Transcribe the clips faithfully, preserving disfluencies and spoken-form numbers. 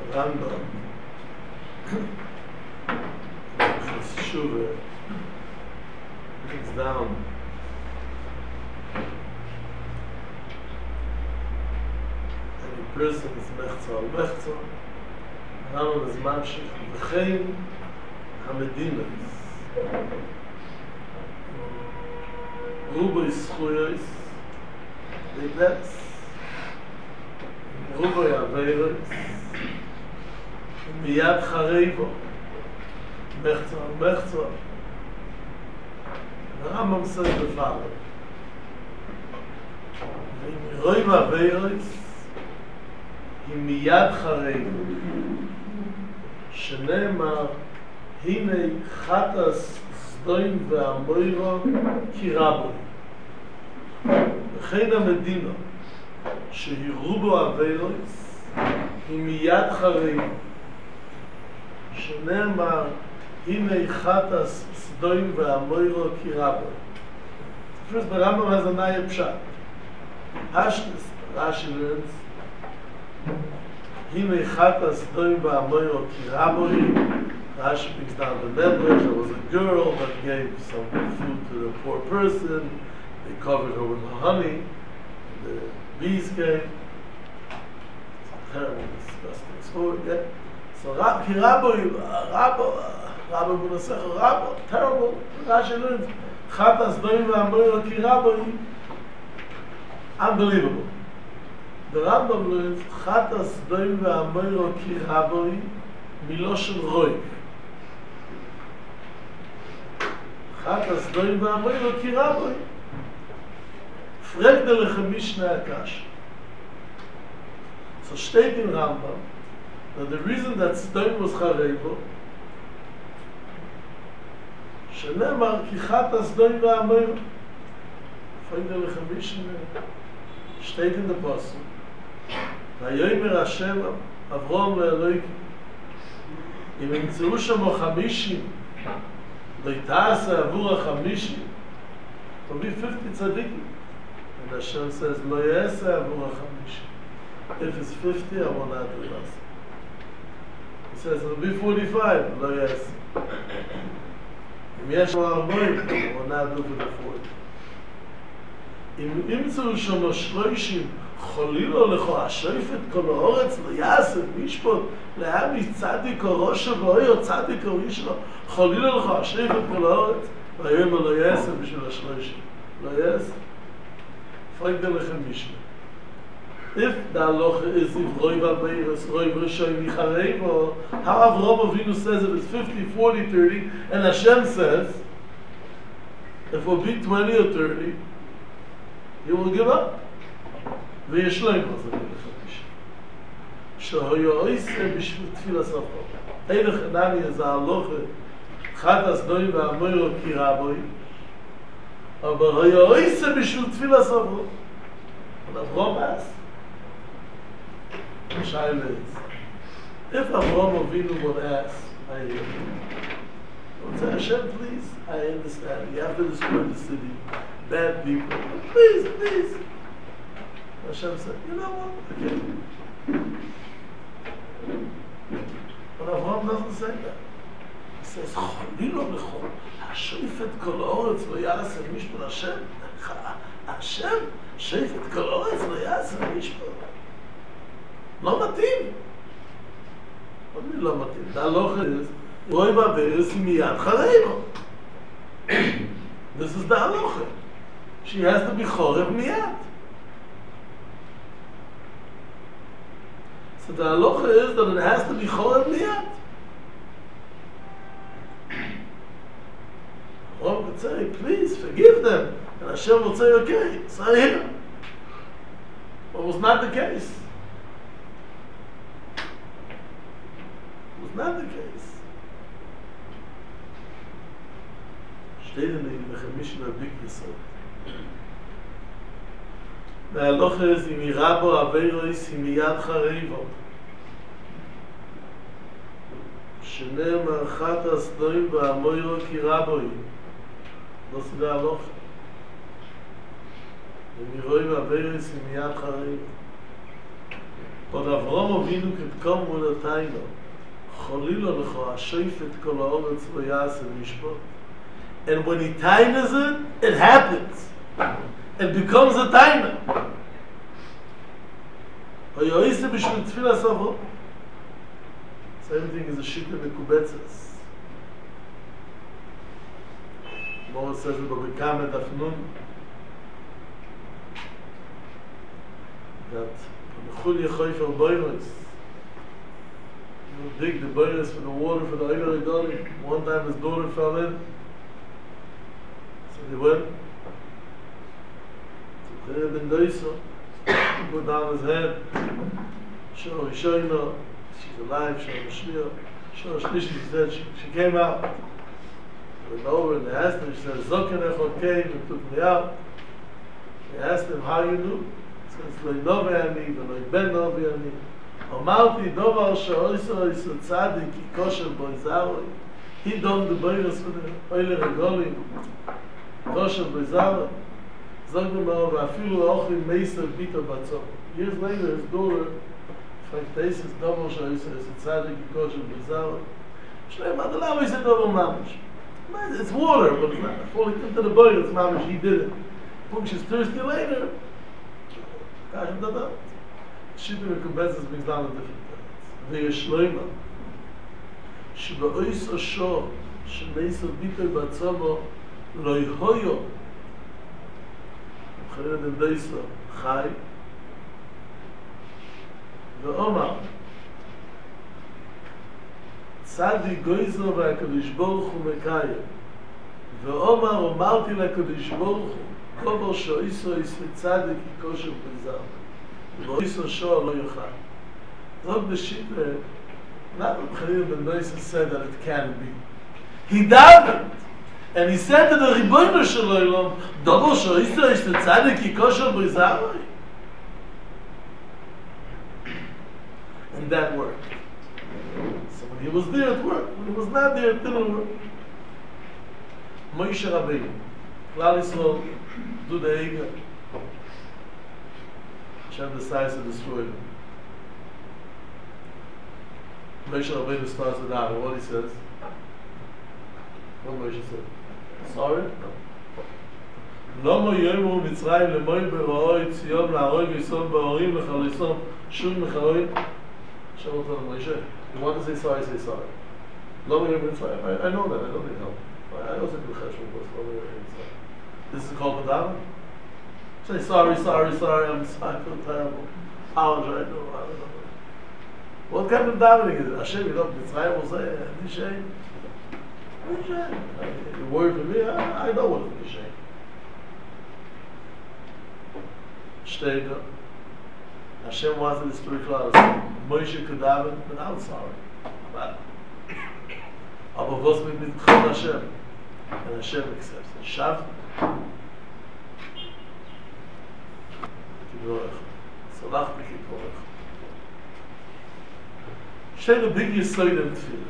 Rambam, Shuva, brings down any person is mechza al mechza. Rambam is mamshich v'chein hamedinas. Rubo is schuyos, they bless. Rubo yaveros, miyad chareivo, mechza al mechza. The Rambam says the following: V'imiroy vaveros, hi miyad chareivo, shenemar, hinei chatas zdoim ve'amoiro ki raboi. וכן המדינה שהירו בו עבירות היא מיד חריב שנאמר הנה חטס סדוים ועמוירו כי רבו. First the Rambam has a nice pshat. Ashtis Rashi learns הנה חטס סדוים ועמוירו כי רבו. Rashi brings down the medrash. There was a girl that gave some food to the poor person. They covered her with honey. The bees came. It's a terrible, disgusting story. Yeah. So Rabbi, Rabbi, Rabbi, Rabbi Bunasech, Rabbi, terrible. Rashi learns, Chatas doim v'amoiro ki Rabbi, unbelievable. The Rambam learns, Chatas doim v'amoiro ki Rabbi, miloshen roiv. Chatas doim v'amoiro ki Rabbi. Fragt der Lechemishne Akash. So steht in Rambam that the reason that Sdoim was Chareibo, Shenemar ki chata Sdoim v'amoiro. Fragt der Lechemishne, steht in the Pasuk, Vayomer Hashem Avrom le'Elokim, im yimtzeu shamo chamishim, lo yita'aseh avur ha'chamishim, will be fifty tzaddikim. And Hashem says, Lo yaseh avur ha'chamishim. If it's fifty, I will not do it. He says, it'll be forty-five, Lo yaseh. Im yesh arboim, I will not do for the forty. Im yimtzeu shamo shloishim, cholilo lecho ha'shoifet kol ha'oretz, Lo yaseh mishpot, le'ami tzadik o rosha v'oyo tzadik o yishlo, cholilo lecho ha'shoifet kol ha'oretz, vayomer lo yaseh b'shul ha'shloishim. Lo yaseh. Fragt der Lechemishne. If the halacha is if Roiv Averos, Roiv Rishon Michareivo, how Avraham Avinu says if it's fifty, forty, thirty, and Hashem says if it will be twenty or thirty, you will give up. V'yeshloim was the Lechemishne. Shehoyo oiseh b'shvut tfilas Avraham. Eilech Hanani is a halacha Chatas doim v'amoiro ki raboi. Aber hoyo oiseh b'shvut tfilas Avraham. And Avraham asked, Shaila is, if Avraham Avinu would ask, I hear you. Would say, Hashem, please, I understand. You have to destroy the city. Bad people. Please, please. Hashem said, you know what? Okay. But Avraham doesn't say that. He says, Cholilo lechol, ha'shoifet kol ha'oretz lo yaseh mishpot. Hashem, Hashem, shoifet kol ha'oretz lo yaseh mishpot. לא מתאים. עוד מי לא מתאים. The halacha is, Roiv Averos היא מיד חרייbo. This is the halacha. She has to be chorev miyad. So the halacha is that it has to be chorev miyad. Avraham would say, please forgive them. And Hashem would say, okay, so here. But it was not the case. It was not the case. Steht in the Lechemishne big Yisod. The halacha is, im irabo averos hi miyad chareivo. שנאמר חטס דוים ואמוירו כי רבוי. Das ist der Loch. Wenn wir Roiv Averos hi miyad chareivo. But Avraham Avinu could come with a time. Cholila lecha ashayfet kol haaretz lo yaseh mishpat. And when he times it, it happens. It becomes a timer. Hayoyse b'shvil tfilas Avraham. Same thing is a shita mekubetzes. Moses says it, but we come at Afnun that Chul Yechoyfer Boiros, you dig the boiros for the water for the Eiler Idoli. One time his daughter fell in, so they went to the Ben Doisa, put down his head, show Rishoyna, she's alive, show Shliach, show Shlish, she said she, she came out. They went over and they asked him, she said, Zoken Echot came and took me out. They asked him, how you do? He says, Loi Novi Ani, Loi Ben Novi Ani. Amalti Dovar Sha'oiso Iso Tzadik, Ki Kosher Boi Zaroi. He done the boiros for the Oile Regolim. Kosher Boi Zaroi. Zog them over, Afilu Ochim Meister Bito Batzom. Years later, his daughter, Frank Tesis, Dovar Sha'oiso Iso Tzadik, Ki Kosher Boi Zaroi. Shlem Adalav, he said, Dovar Mamish. It's water, but it's not falling into the boil. It's mamish. He did it. When she's thirsty later, Kashim Dada. Shita Mekubetzes brings down a different things. Ve'yer Shloima. Sheba Ois Osho, Shemeisa Bitoy Batzobo, Loi Hoyo. Chayin Den Deisa, Chai. Ve'omar. Tzadi goizo v'akadosh Baruch Hu mekayem. Ve'omar omarti l'akadosh Baruch Hu kovo sho'iso isli tzadik ki kosher b'zar. Ve'oiso sho'a lo yochal. Zog the Shita, not that Chayyim Ben Doisa said that it can be. He davened, and he said to the Ribono Shel Olam, Dovo sho'iso isli tzadik ki kosher b'zar. And that worked. So when he was there, it worked. When he was not there, it didn't work. Moshe Rabbeinu, Klal Yisrael, do the Eiga. Hashem decides to destroy them. Moshe Rabbeinu starts with that. What he says? What Moshe said? Sorry? Lomo yomu Mitzrayim lemoy beroi tziyom la'aroi v'yisom ba'orim l'chalisom shum m'charoim. Hashem will tell Moshe, you want to say sorry, say sorry. Lomo yomu Mitzrayim. I know that. I don't need help. I also do cheshbon, but Lomo yomu Mitzrayim. This is called Padam. Say sorry, sorry, sorry. I'm sorry. I feel terrible. Apologize. No, I don't know. What kind of davening is it? Hashem, you know, Mitzrayim will say, Nishay. Nishay. You worry for me? I, I know what it is, Nishay. Steht da. Hashem wants to destroy Klal. Moshe could daven without sorry. But, aber was mit mit Chol Hashem? And Hashem accepts it. Shav. Tiborech. Salach b'kiporech. Steht a big yisoid in Tefillah.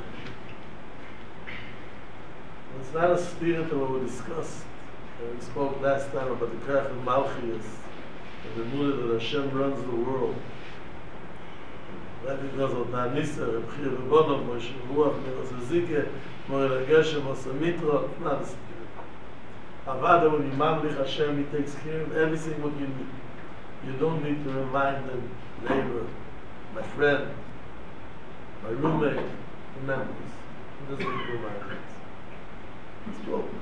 It's not a spirit of what we discussed. We spoke last time about the Kerach of Malchias. And the mood that Hashem runs the world. That because of Na'anisa, Rebchir Rebonov, Moshe Ruach, Miros Ezike, Moel HaGeshem, Osa Mitra, it's not a spirit. Avada, when you mamlich Hashem, He takes care of everything what you need. You don't need to remind them, neighbor, my friend, my roommate, remember this. He doesn't need to remind us. It's broken.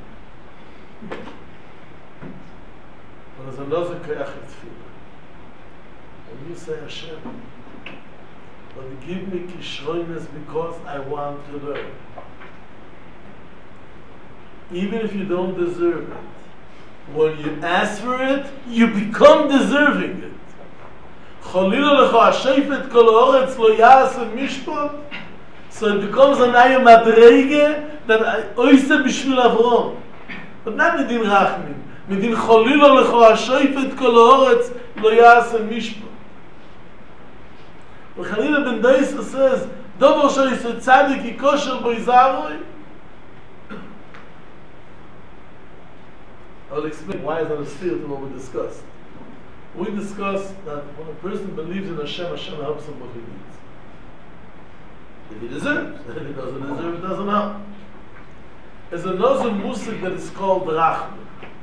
But there's another koyach in tefillah. When you say Hashem, but give me kishroiness because I want to learn. Even if you don't deserve it, when you ask for it, you become deserving it. Cholila lecha hashayfet kol haaretz lo ya'aseh mishpat. So it becomes an ayah madrege that oise b'shvil Avraham. But not midin rachmin. Midin cholila lecha hashayfet kol haaretz lo ya'aseh mishpat. But Chayyim Ben Doisa says, Dovo shoyse tzadik ki kosher boi zaroi. I'll explain why is that a steer to what we discussed. We discussed that when a person believes in Hashem, Hashem helps him what he needs. If he deserves, if he doesn't deserve, it doesn't help. There's another musik that is called Rachman.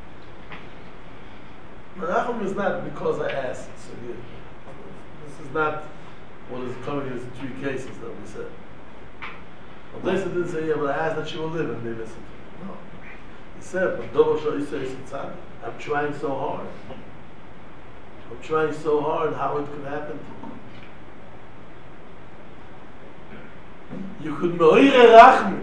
Rachman is not because I asked. So you, this is not what is coming in the three cases that we said. Well, they didn't say, yeah, but I asked that she will live, and they listened to me. No. He said, I'm trying so hard. I'm trying so hard how it could happen to me. You could me'oire rachmi.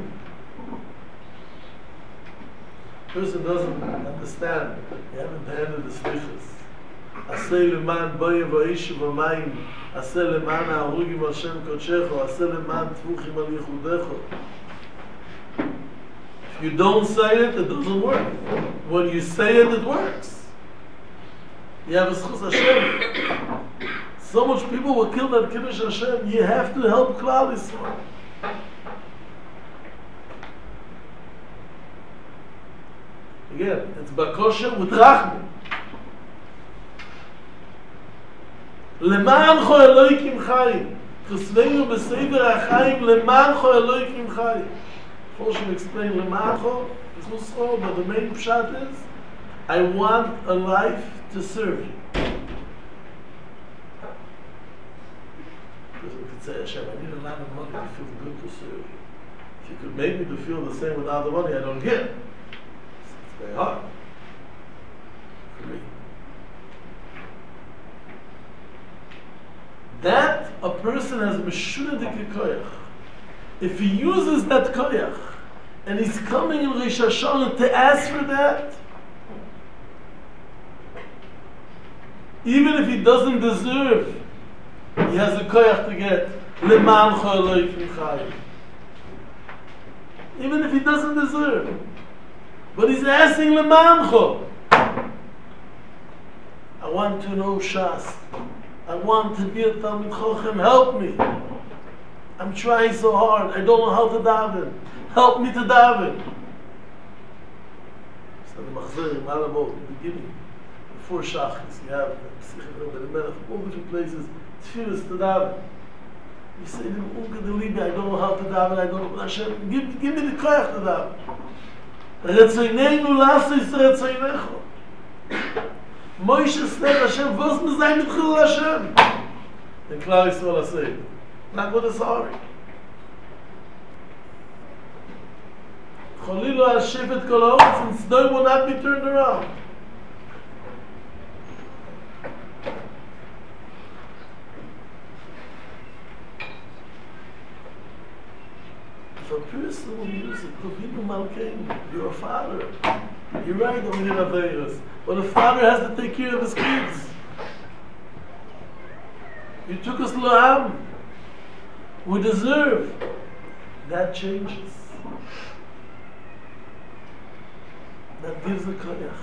Person doesn't understand. You haven't handled the slichas. Aseh leman boye v'ishu v'mayim. Aseh leman ha'arugim Hashem kodshecho. Aseh leman tfuchim al yichudecho. If you don't say it, it doesn't work. When you say it, it works. You have a schus Hashem. So much people were killed at Kiddush Hashem. You have to help Klal Yisrael. Again, it's bakosha with rachmi. Lemancho Eloikim Chayim. Chesveinu b'sever HaChayim lemancho Eloikim Chayim. Before she explain lemancho, it's muscho, but the main pshat is, I want a life to serve you. Because we could say, Hashem, I need a lot of money to feel good to serve you. If you could make me to feel the same without the money, I don't get it. It's very hard for me. That a person has meshunadik koyach. If he uses that koyach and he's coming in Rosh Hashanah to ask for that, even if he doesn't deserve, he has a koyach to get leman cho'eloikim chayim. Even if he doesn't deserve, but he's asking leman cho. I want to know Shas. I want to be a Talmid Chochem. Help me. I'm trying so hard. I don't know how to daven. Help me to daven. So the Machzor in Malabo, in the beginning, before Shachris, you have all different places, tefillas to daven. You say to him, Unke de Liebe, I don't know how to daven, I don't know, but Hashem, give, give me the koyach to daven. Retzoineinu lasis retzeinecho. Moshe said, Hashem, was me sein mit Chilul Hashem? And Klal Yisrael said, not what is sorry. Cholilu HaShifet Kol HaOretz, and Sdom will not be turned around. If a person will use it, Kovinu Malkeinu, you're a father. You're right, that we did Aveirus. But a father has to take care of his kids. You took us Lo'am. We deserve. That changes. That gives a koyach.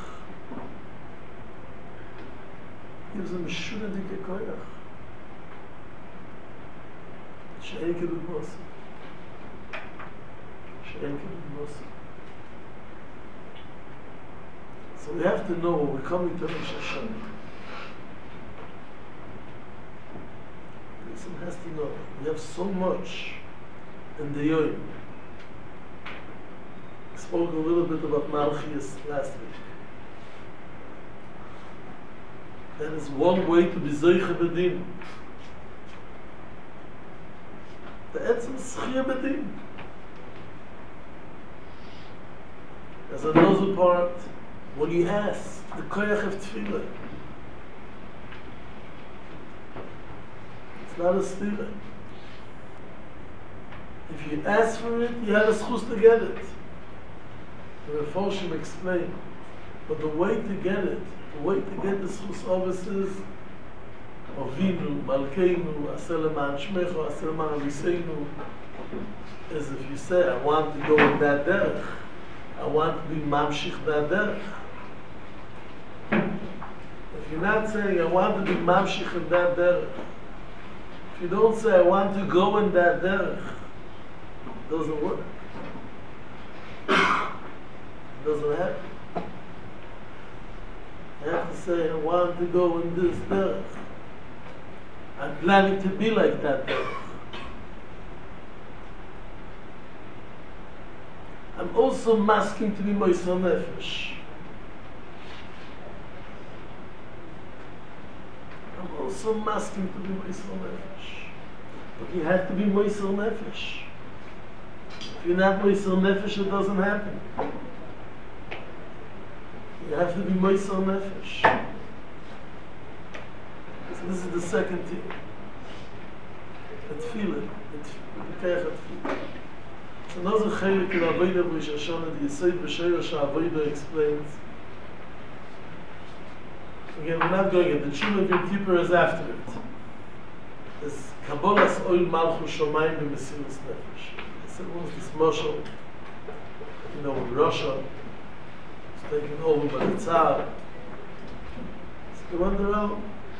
Gives a meshunadik koyach. She'en kedut mosi. She'en kedut mosi. So we have to know when we're coming to Rosh Hashanah. Person has to know we have so much in the Yom. I spoke a little bit about Malchias last week. That is one way to be Zoiche B'din. The Etzem Schia B'din. There's another part. When you ask, the koyach of tefillah, it's not a stila. If you ask for it, you have a schus to get it. The Refoshim explained, but the way to get it, the way to get the schus obvious is Ovinu, Malkeinu, Aseh leman Shmecho, Aseh leman Aviseinu, is if you say, I want to go in that derech, I want to be mamshich that derech. If you're not saying, I want to be mamshich in that derech, if you don't say, I want to go in that derech, it doesn't work. It doesn't happen. I have to say, I want to go in this derech. I'm planning to be like that derech. I'm also masking to be Moisar Nefesh. I'm also masking to be Moisar Nefesh. But you have to be Moisar Nefesh. If you're not Moisar Nefesh, it doesn't happen. You have to be Moisar Nefesh. So this is the second thing. Tefillah. Tefillah. So another chelik in Avodah Rosh Hashanah, the Yesod B'Sheirosh Avodah explains. Again, we're not going it. The Tshuva of Yom Kippur is after it. It's Kabbalas Oil Malchus Shomayim B'Mesiras Nefesh. So it was this mashal, you know, when Russia was taken over by the Tsar. So they went around,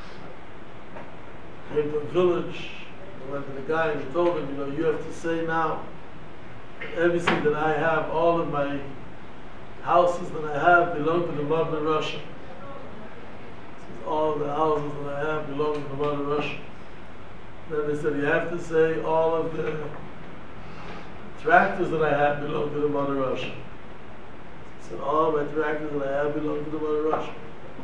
came to a village, they went to the guy and he told him, you know, you have to say now, everything that I have, all of my houses that I have belong to the mother Russia. Says, all the houses that I have belong to the mother Russia. Then they said, you have to say all of the tractors that I have belong to the mother Russia. He said, all my tractors that I have belong to the mother Russia.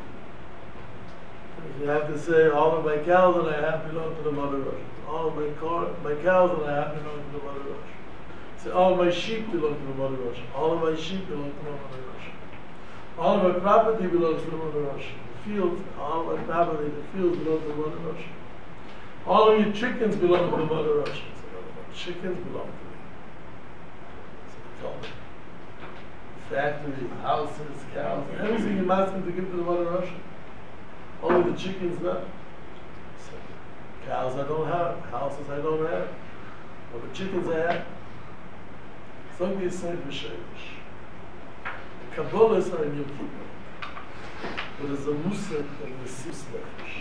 You have to say, all of my cows that I have belong to the mother Russia. All of my car, my cows that I have belong to the mother Russia. Say, all my sheep belong to the mother Russia. All of my sheep belong to the mother Russia. All of my property belongs to the mother Russia. The fields, all of my property, the fields belong to the mother Russia. All of your chickens belong to the mother Russia. So, my chickens belong to me. So, factories, houses, cows, everything you're asking to give to the mother Russia. Only the chickens not. So, cows I don't have, houses I don't have, but the chickens I have. So we say B'Sheirosh. Kabbalah is not in Yom Kippur, but it's a musar of Mesiras Nefesh.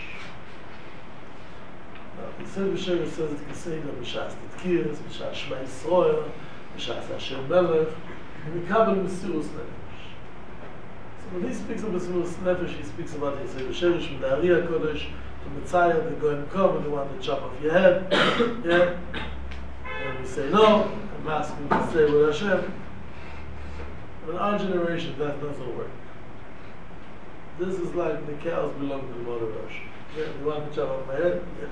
Now, the Yesod B'Sheirosh says it can say that B'Shas Tkiyas, B'Shas Shema Yisrael, B'Shas Hashem Melech, and Mekabel Mesiras Nefesh. So when he speaks of Mesiras Nefesh, he speaks about the Yesod B'Sheirosh from the Ari HaKodesh, the Messiah, the Goyim come and they want to chop off your head. Yeah? And we say no. I'm asking to say with Hashem. In our generation, that doesn't work. This is like the cows belong to the mother Russia. Yeah, you want to chop off my head? Yes.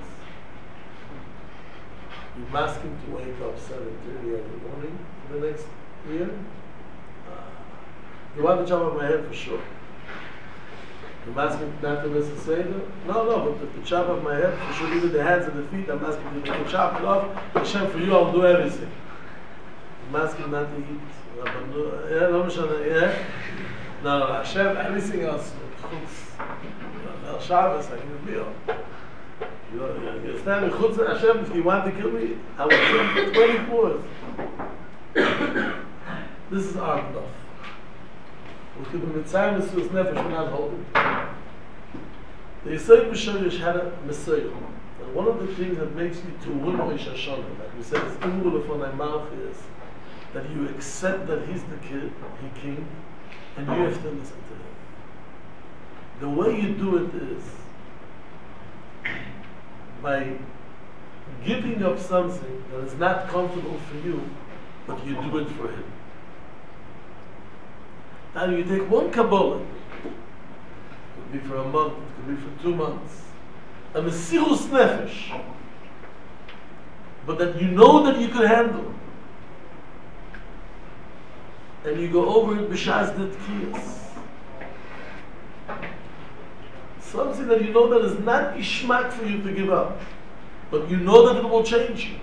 You ask him to wake up seven thirty in the morning for the next year? Uh, you want to chop off my head for sure. I'm asking not to miss a Seder? No, no, but to, to chop off my head, for sure, even the hands and the feet, I'm asking you to chop it off. Hashem, for you, I'll do everything. I'm asking not to eat. Yeah, no, yeah? No, no, Hashem, everything else. El Shabbos, I can be on. You know, you stand in Chutz Hashem, if you want to kill me, I will kill you twenty-four. This is our bluff. Look at the Mitzrayim Mesiras Nefesh, we're not holding. The Yesod B'Sheirosh had a Messiah. And one of the things that makes me to win Rosh Hashanah, like we said, is Imru L'fonei Malach, is that you accept that he's the kid, he king, and you have to listen to him. The way you do it is by giving up something that is not comfortable for you, but you do it for him. Now you take one Kabbalah, it could be for a month, it could be for two months, a Mesiras Nefesh, but that you know that you could handle, and you go over it b'shas tkiyas. Something that you know that is not ishmak for you to give up, but you know that it will change you.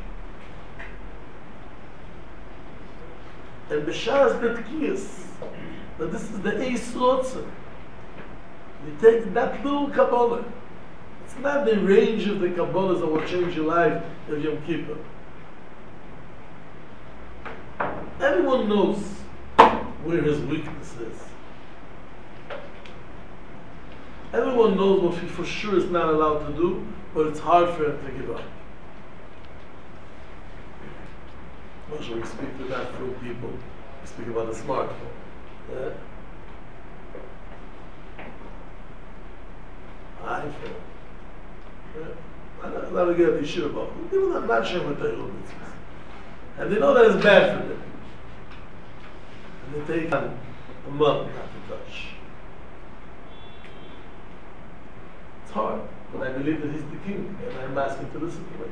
And b'shas tkiyas, that this is the Eis Rotzer. You take that little Kabbalah. It's not the range of the Kabbalahs that will change your life of Yom Kippur. Everyone knows where his weakness is. Everyone knows what he for sure is not allowed to do, but it's hard for him to give up. Most we speak to that few people. We speak about a smartphone. Yeah? Seifer. I'm not going to get the Yeshiva Bach. People are not sure what Torah mitzvahs. And they know that it's bad for them. And they take a month not to touch. It's hard, but I believe that he's the king, and I'm asking to listen to my king.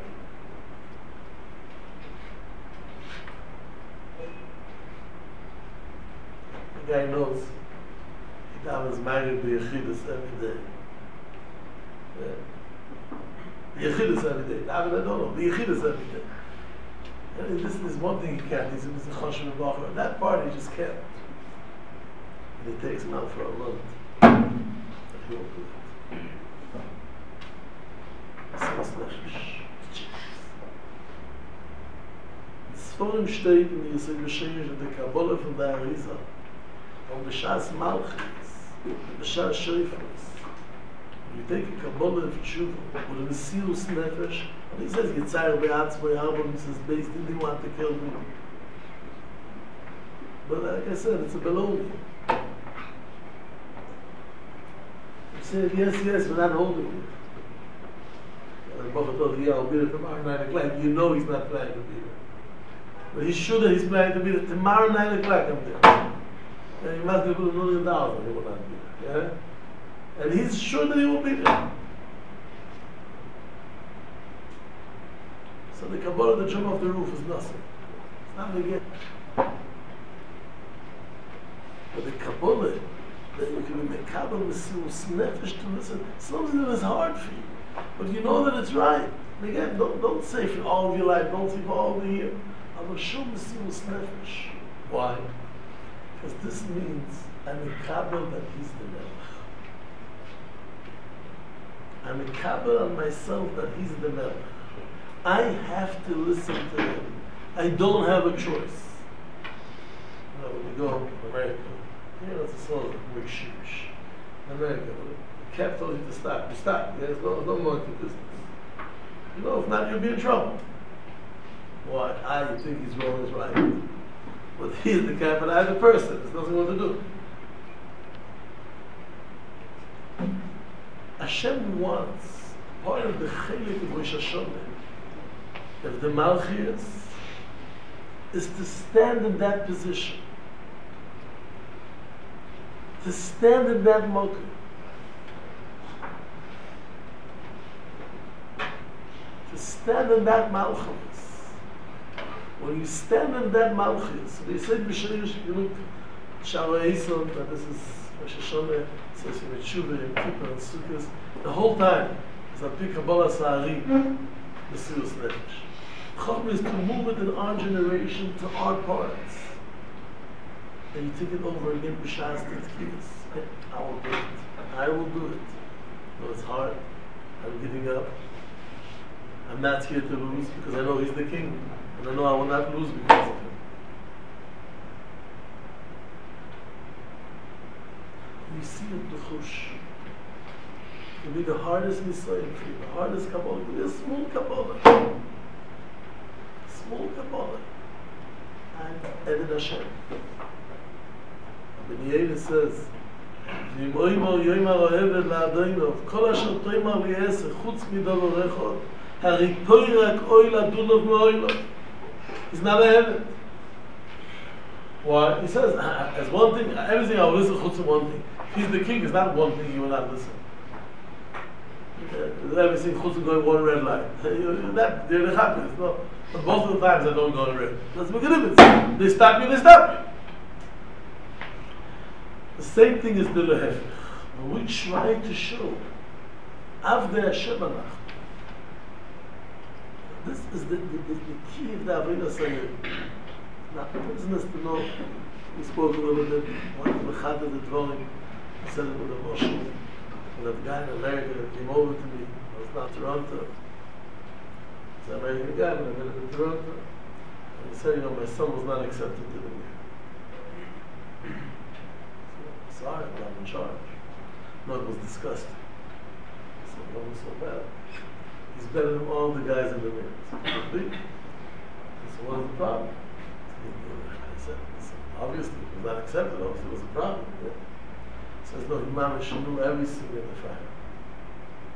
The guy knows he was married to Yechidus every day. Yeah. The Yechidus every day. I don't know, the Yechidus every day. And this is one thing he can't. He's in the Choshen Bacher. That part he just can't. And it takes him out for a month. He won't do it. So it's nefesh. Sforim steht in the Yisrael B'Sheish of the Kabbalah from the Arizal. On B'Shas Malchus, B'Shas Sheifus. You take a Kabbalah of Tshuva, with a Mesius Nefesh, and he says, Yitzhak Be'atz Be'arbam, he says, based in they want to kill me. But like I said, it's a baloney. You said, yes, yes, we're not holding it. And Baruch told you, yeah, I'll be there tomorrow nine o'clock. You know he's not planning to be there. But he's sure that he's planning to be there tomorrow nine o'clock, I'm there. And he must give him a million dollars when he will not be there. Yeah? And he's sure that he will be there. So the Kabbalah, the jump off the roof is nothing. It's not going to get. But the Kabbalah, that you can be Kabbalah Mesius Nefesh to listen, something that is hard for you. But you know that it's right. And again, don't, don't say for all of your life, don't say for all of the year. I'm a Shum Mesius Nefesh. Why? Because this means I'm a Kabbalah that he's the Melech. I'm a Kabbalah on myself that he's the Melech. I have to listen to him. I don't have a choice. You know, when you go to America, you know, it's a sort of weak sheesh. In America, the cap told you to stop. You stop. There's no, no monkey business. You know, if not, you'll be in trouble. Why? I you think he's wrong is right. But he's the cap and I'm the person. There's nothing more to do. Hashem wants part of the chelik of Rosh Hashanah, of the Malchias, is to stand in that position. To stand in that mokum. To stand in that Malchus. When you stand in that Malchus, they said B'Sheish, you look, Shara Eson, that this is Rosh Hashanah, says in Tshuva, in Kippur, and Sukkot, the whole time is a big Kabbalah Sa'ari, Mesius Nefesh. Chacham is to move it in our generation to our parts. And you take it over again, B'Shas Tzidkiyas. I will do it. I will do it. No, it's hard. I'm giving up. I'm not here to lose because I know he's the king. And I know I will not lose because of him. You see it, the chush. It will be the hardest Nisayin for you, the hardest Kabbalah. It will be a small Kabbalah. Small Kabbalah. And Eded Hashem. Ben Yehuda says, "V'im oymar yoymar ohevet la'adonov, kol asher toymar li'eseh chutz midor echad, hari toirak oy ladunov me'oylov." He's not a heaven. Why? He says, as one thing, everything I will listen chutz to one thing. He's the king. It's not one thing you will not listen. Everything chutz to going one red light. That they're the happiness. No, but most of the times I don't go red. Let's make a difference. They stop you. They stop you. The same thing is the lehefech. When we try to show Avdei Hashem Anach, this is the, the, the, the key of the Avodah Zarah. Now, business to know, we spoke a little bit, one of the Chad of the dwelling, I said it with a Moshe, with a guy in America that came over to me, I was not Toronto. It's an American guy, but I met him in Toronto. And he said, you know, my son was not accepted to the meeting. Sorry, I'm not in charge. No, it was disgusting. I said, no, it's so bad. He's better than all the guys in the room. I said, what is the problem? I said, obviously, it was not accepted. Obviously, it was a problem. Yeah. He says, no, Imam Shinu, every single in the fire.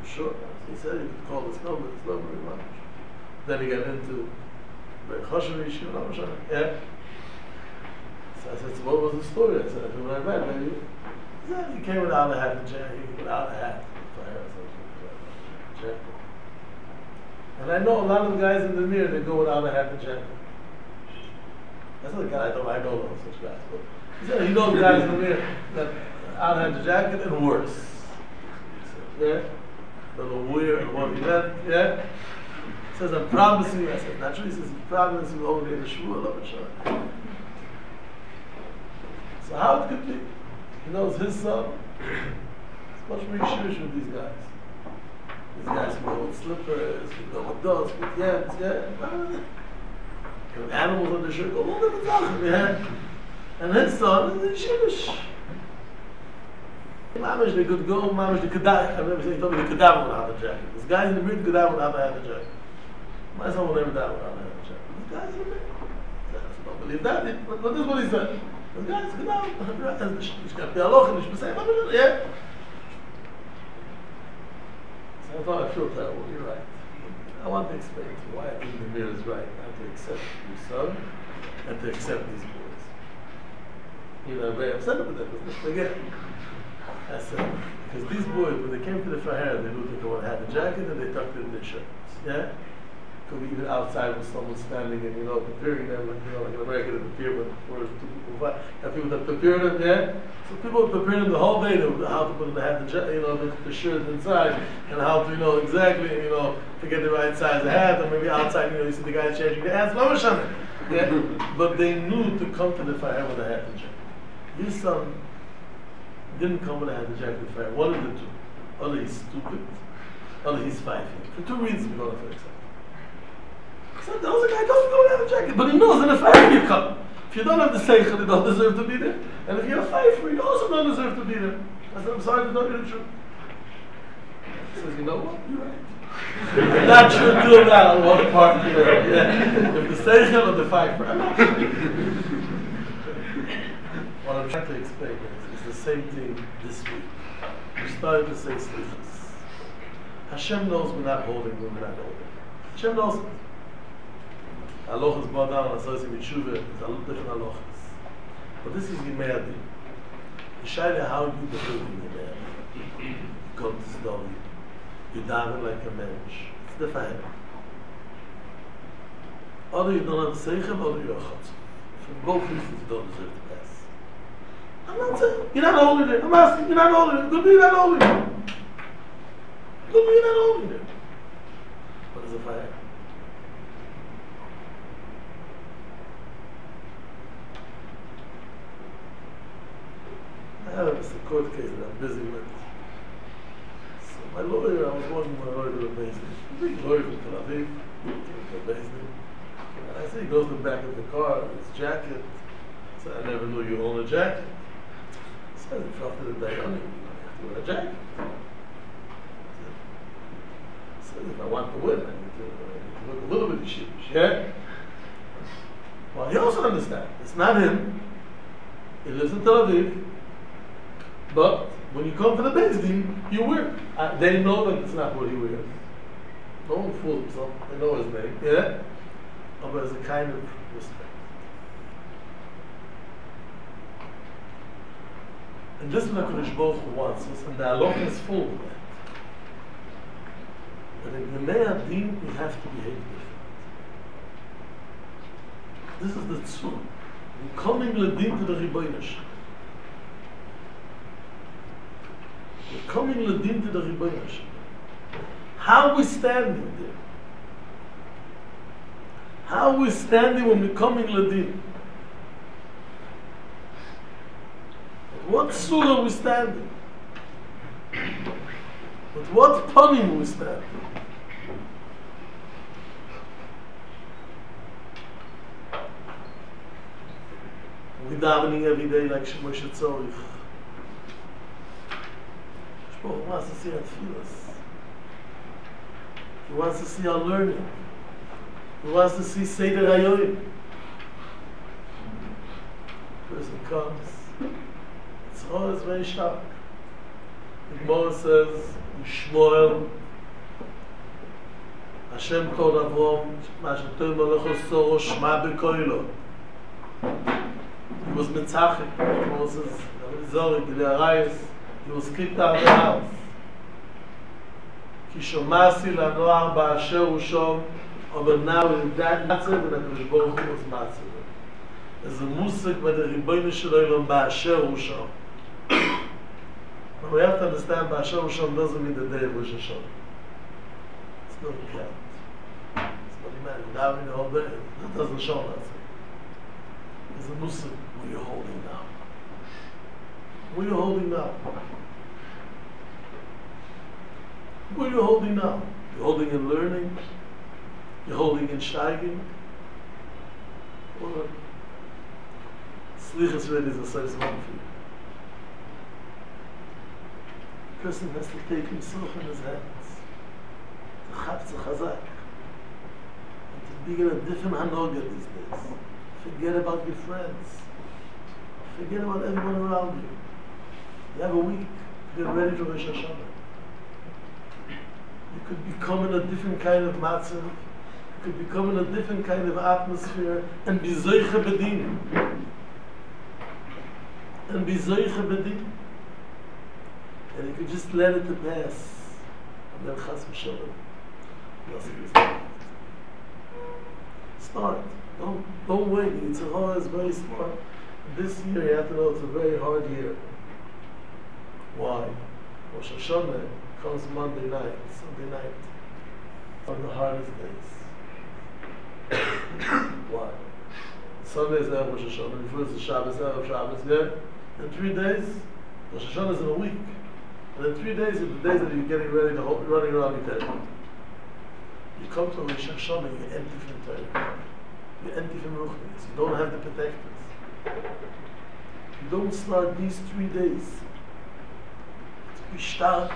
sure. He said he could call this number, this number, much. Then he got into Choshevish, you know, yeah. So I said, so what was the story? I said, when I read, maybe he said he came without a hat, without a hat. And I know a lot of the guys in the mirror, they go without a hat and jacket. That's not the guy I don't I don't know such guys. But he said he knows the guys in the mirror that out hat and jacket and worse. Yeah? The little weird and what he meant, yeah? He says, I'm promising you. I said, naturally, he says, he's promising you over in the shul of a. So how it could be? He knows his son. It's much more shirish with these guys. These guys go with slippers, we go with dust, with yams, yeah. With animals on the shirt, go all different stuff, yeah. And his son is in shirish. Mamish, they could go, Mamish, the Kedah, I remember saying, he told me the Kedah would have a jacket. This guy's in the mirror, the Kedah would have a jacket. My son will never die without a jacket. This guy's in the mirror. I don't believe that, but this is what he said. This guy's Kedah, he's got the halacha, he's saying, yeah. So I thought I feel terrible, you're right. I want to explain to you why I think the mirror is right, not to accept your son, and to accept these boys. You know, I'm very upset with them, but again, I said, because these boys, when they came to the Fahar, they knew they would have the jacket and they tucked it in their shirts. Yeah? Could be even outside with someone standing and, you know, preparing them, like, you know, like in America, they prepare when first two people fight. Have people that prepare them, yeah? So people prepare them the whole day, to, how to put the hat, the, you know, the, the shirt inside, and how to, you know, exactly, you know, to get the right size of hat, or maybe outside, you know, you see the guy changing the hats, yeah? But they knew to come to the Fahar with a hat and jacket. Your son didn't come with a hat and jacket to the Fahar. One of the two. Either he's stupid, or he's five feet. For two reasons we don't have to accept. So the other guy doesn't go have a jacket, but he knows in a Fahar you come. If you don't have the seichel, you don't deserve to be there. And if you're a fiver, you also don't deserve to be there. I said, I'm sorry to tell you the truth. He says, you know what? You're right. I'm not sure till now what part you're there. Yeah. If the seichel or the fiver, I'm not sure. What I'm trying to explain is, is the same thing this week. We started to say slichus. Hashem knows we're not holding, we're not holding. Hashem knows it. Halachas brought down on associated with Shuvah, it's a different halachas. But this is Yimei Adin. The Shaila, how you behave in Yimei Adin. You come to study, you daven like a mensch. It's the Fahar. Either you don't have seichel, or you're a chotz. From both reasons you don't deserve to pass. I'm not saying, you're not holding it. I'm asking, you're not holding it. Could be you're not holding it. Could be you're not holding it. What is a Fahar? I have a court case that I'm busy with. So my lawyer, I was working with my lawyer to the basement. Big lawyer from Tel Aviv, came to the basement. And I see he goes to the back of the car with his jacket. So I never knew you own a jacket. So I felt to the day, oh, you have to wear a jacket. So if I want to win, I need to, I need to look a little bit sheepish, yeah? Well, he also understands. It's not him. He lives in Tel Aviv. But when you come to the Beis Din, you wear. Uh, they know that it's not what he wears. No one fools himself. They know his name. Yeah? But there's a kind of respect. And this is what HaKadosh Baruch Hu wants us, and the halacha is full of that. But in Yimei Adin, we have to behave different. This is the tzur. We're coming ledin to the Ribono Shel Olam. We're coming ledin to the Ribono Shel Olam. How are we standing there? How are we standing when we're coming ledin? What surah are we standing? With what panim are we standing? We're davening every day like Moshe Tzorich. Shmuel wants to see our tefillas. He wants to see our learning. He wants to see Seder Hayoim. Person comes. It's always very sharp. The Gemara says, Shmuel, Hashem told Avram, Mashatom Alecho Soro Shma B'Koilo. He was Mitzachik. Moses, Zorik, Gilei Arayis. He was kicked out of the house. Ki shomasi lanoar ba'asher hu shom, but now in that matzah, and HaKadosh Baruch Hu was matzah. There's a musik by the Ribono Shel Olam ba'asher hu shom. But we have to understand ba'asher hu shom doesn't mean the day of Rosh Hashanah. It's not a count. It's not a man. Now in the whole day, that doesn't show us. There's a musik where you're holding now. Where are you holding now? Where are you holding now? You're holding in learning? You're holding in steiging? Or Slichas really is a size one for you. The person has to take himself in his hands. To chatz chazak. And to be in a different hanoga these days. Forget about your friends. Forget about everyone around you. You have a week to get ready for Rosh Hashanah. You could become in a different kind of matzah. You could become in a different kind of atmosphere and be zoiche bedin. And be zoiche bedin. And you could just let it to pass. And then chas v'shalom. Start. Don't, don't wait. Yitzhak is very smart. This year you have to know it's a very hard year. Why? Rosh Hashanah comes Monday night, Sunday night, on the hardest days. Why? Sunday is Erev Rosh Hashanah, before it's the Shabbos, Erev Shabbos, yeah? In three days, Rosh Hashanah is in a week. And in three days are the days that you're getting ready to hold, running around your table. You come to Rosh Hashanah, you're empty from Torah. You're empty from Ruchnis. You don't have the protectors. You don't start these three days. Be stark.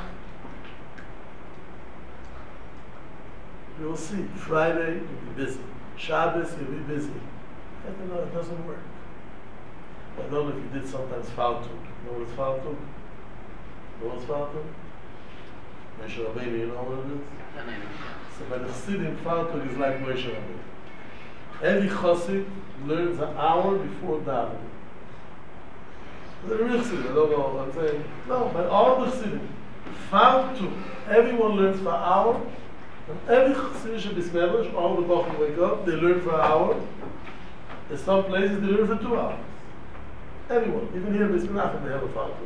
You'll see. Friday, you'll be busy. Shabbos, you'll be busy. I don't know, it doesn't work. I don't know if you did sometimes Faltuk. You know what it's Faltuk? You know what's Faltuk? Moshe Rabbeinu, you know what it is? So by the Chassidim, Faltuk is like Moshe Rabbeinu. Every Chassid learns an hour before davening. The real Chassidim, I don't know what I'm saying. No, but all the Chassidim, Faltuk, everyone learns for an hour. And every Chassidish Bismillah, all the Bachim wake up, they learn for an hour. In some places, they learn for two hours. Everyone, even here in Bismillah, they have a Faltuk.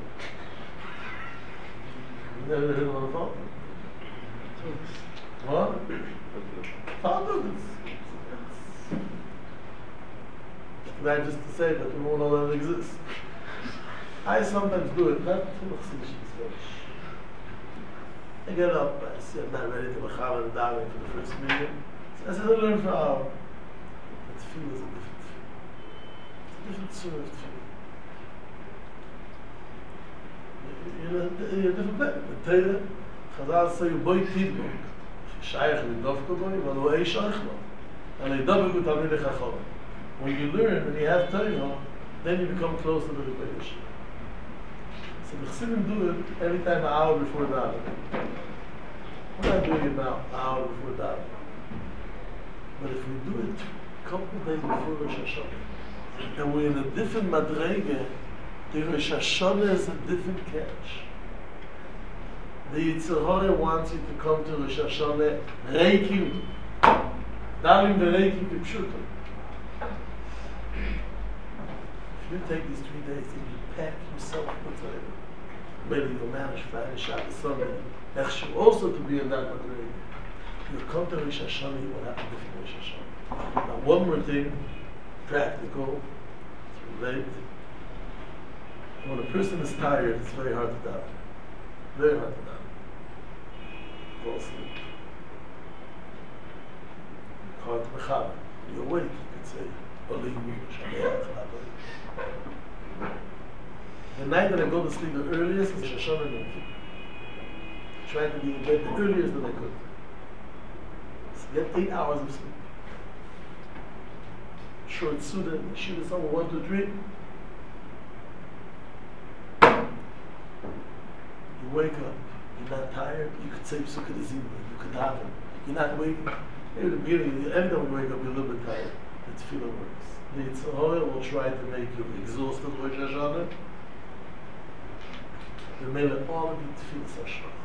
You never heard of a Faltuk? What? Faltuk is... Not just to say that we won't know that it exists. I sometimes do it, not to the Chassidish Bismillah. I get up, I see I'm not ready to Mechal and davening for the first meeting. So I said, I learn for an hour. That feel is a different feel. It's a different sort of feel. You're in a different place. The Torah, Chazal say, Boi Tidbo. Shaykh Lidovko Boi, Valo Ei Shaykhlo. And they double good Talmidei Chacham. When you learn, when you have Torah, then you become close to the Rebbe Yeshua. So the Chassidim do it every time an hour before davening. We're not doing it now, an hour before davening. But if we do it a couple of days before Rosh Hashanah, and we're in a different madrege, the Rosh Hashanah is a different catch. The Yetzer Hara wants you to come to Rosh Hashanah reikim. Dalim v'reikim k'pshuto. If you take these three days and you pack yourself with Torah, maybe you'll manage Friday, Shabbos, Sunday, Echshu, also to be in that madrege. You come to Rosh Hashanah, you will have a different Rosh Hashanah. Now, one more thing, practical, to relate. When a person is tired, it's very hard to daven. Very hard to daven. Fall asleep. It's hard to mechaber. When you're awake, you can say, Olim, Shameach, the night that I go to sleep the earliest is Rosh Hashanah Yom Kippur. Trying to be in bed the earliest that I could. So get eight hours of sleep. Short Suda, shoot it somewhere, one, two, three. You wake up, you're not tired, you could say Pesukah Zimra, you could daven. You're not waiting. Maybe the beginning, every time you wake up, you're a little bit tired. The tefillah works. The Yetzer Hara will try to make you exhausted Rosh Hashanah. The Mele, all of the tefillahs are shach.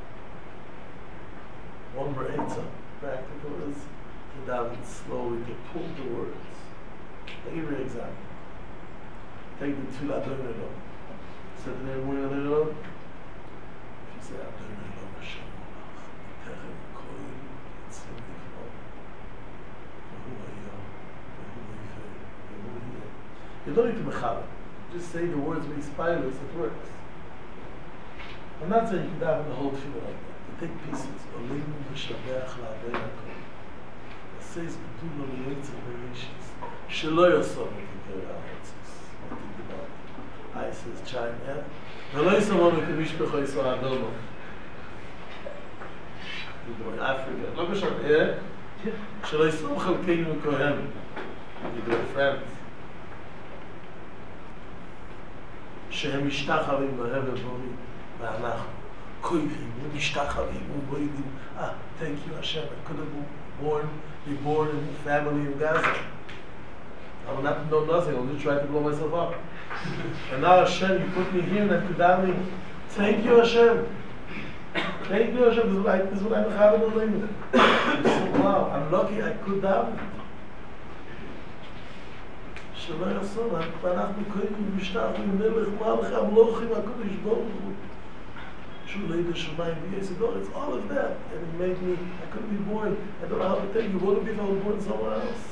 One more answer, practical, is to daven slowly, to pull the words. I'll give you an example. Take the tefillah Adonai Lo. Sit in there and we're Adonai Lo. If you say Adonai Lo, Hashem Olach, Techem Koil, Yitzim Niflo, Vehu Hayah, Vehu Yifei, Vehu Yeh. You don't need to mechabit. Just say the words with spirals, it works. I'm not saying you can daven the whole tefillah like that. You take pieces. Olim v'shabeach la'avei hakol. It says B'tulo l'yitzim v'rishis. Shelo yosov v'tikei ha'atzis. Think about it. I says chime yeah. V'lo yisomon v'kemishpecho yisrael adomo. You go in Africa. Lo b'sham yeah. Shelo yisom chalkeinu kohen. You go in France. שהם משתחווים בהבל בורים ואנחנו כואבים ומשתחווים ובוידים ah, thank you Hashem, I could have been born, be born in a family in Gaza. I would not know nothing, I would just try to blow myself up. And now Hashem, you put me here and I could daven. Thank you Hashem. Thank you Hashem, this is what, I, this is what I'm having. Wow, I'm lucky I could daven. שלא יעשו, ואנחנו קוראים משתחווים מלך מלך המלוכים הקדוש ברוך הוא שהוא ליד השמיים ויעשה בארץ, all of that, and it made me, I couldn't be born, I don't know how to tell you, what if I was born somewhere else?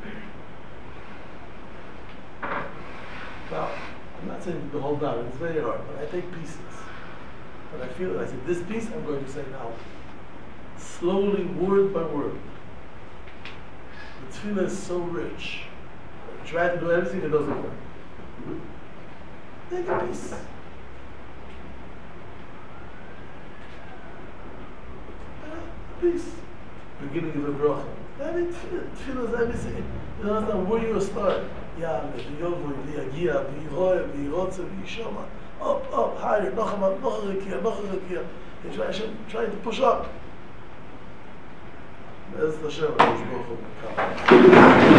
Now, I'm not saying the whole down, it's very hard, but I take pieces. But I feel that I said, this piece I'm going to say now, slowly, word by word. The tefillah is so rich. Try to do everything that doesn't work. Take a piece. A piece. Beginning of a bracha. That is tefillah. Tefillah is everything. You don't understand where you start. Yah, v'yovoy, v'yagia, v'yiroy, v'yirotze, v'yishoma. Up, up, higher. Noch a noch a rekia, noch a rekia. You try, try to push up. That's the Hashem, Baruch Hu.